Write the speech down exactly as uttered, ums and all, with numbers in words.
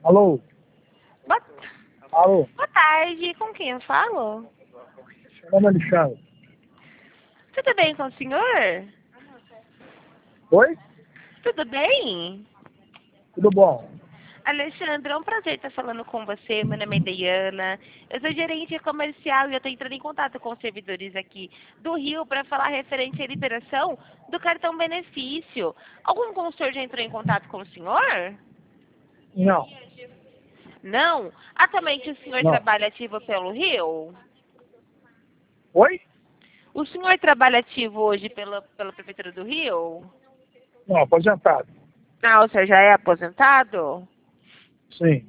Alô? Boa, Alô? boa tarde, com quem eu falo? Meu nome é Alexandre. Tudo bem com o senhor? Oi? Tudo bem? Tudo bom? Alexandre, é um prazer estar falando com você. Meu nome é Diana. Eu sou gerente comercial e eu estou entrando em contato com os servidores aqui do Rio para falar referente à liberação do cartão benefício. Algum consultor já entrou em contato com o senhor? Não, Não? Atualmente o senhor não. trabalha ativo pelo Rio? Oi? O senhor trabalha ativo hoje pela, pela Prefeitura do Rio? Não, aposentado. Ah, o senhor já é aposentado? Sim.